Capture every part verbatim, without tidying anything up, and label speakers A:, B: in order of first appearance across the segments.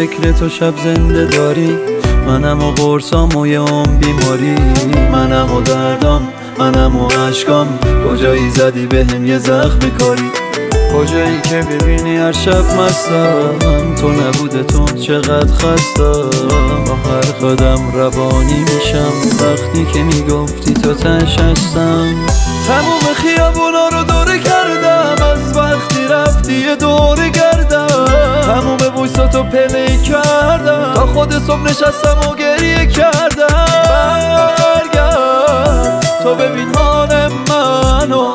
A: فکر تو شب زنده داری، منم و قرصام و یه عمر بیماری، منم و دردام، منم و عشقام. کجایی زدی بهم یه زخم کاری، کجایی که ببینی هر شب مستم، تو نبوده تو چقدر خستم. با هر قدم روانی میشم وقتی که میگفتی تو تش هستم. تموم خیابونا رو دوره کردم، از وقتی رفتی یه دوره گردم. تموم بویساتو پلی کردم، تا خود صبح نشستم و گریه کردم. برگرد تو ببین حال منو،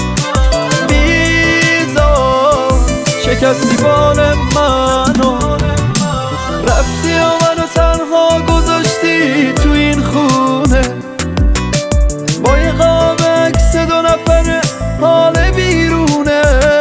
A: بیزار شکستی بال منو. رفتی و منو تنها گذاشتی تو این خونه، با یه قاب عکس دو نفره حال بیرونه.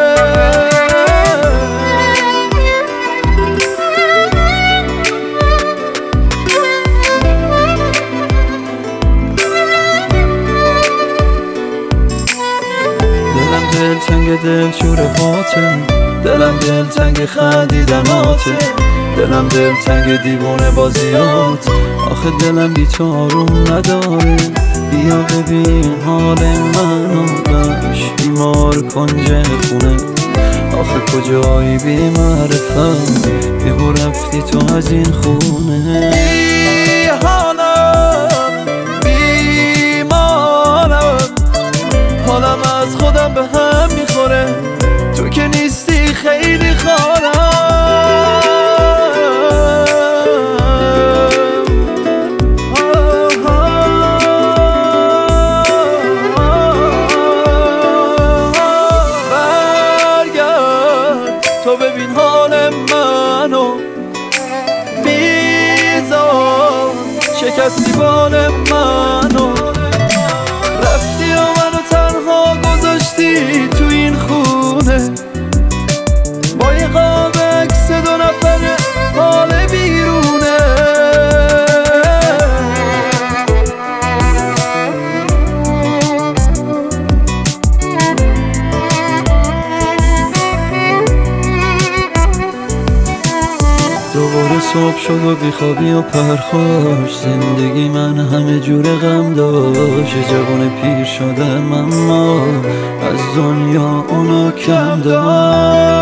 A: دلم دلتنگ دل شور خاطر، دلم دلتنگ خندیدناته، دلم دلتنگ دیوونه بازیات. آخه دلم بی تو آروم نداره، بیا ببین حال منو، باش بیمار کنج خونه. آخه کجایی بی معرفت، بگو رفتی تو از این خونه. بی حالم بیمارم، حالم از خودم به هم میخوره، تو که نیستی خیلی خارم. تو ببین حال منو، بیزار شکستی بال منو. رفتی و منو تنها گذاشتی تو این خونه، با یه قاب عکس دو نفره حال بیرونه. دوباره صبح شد و بیخوابی و پرخوش، زندگی من همه جور غم داشت. جوان پیر شدم اما از دنیا اونا کم داشت.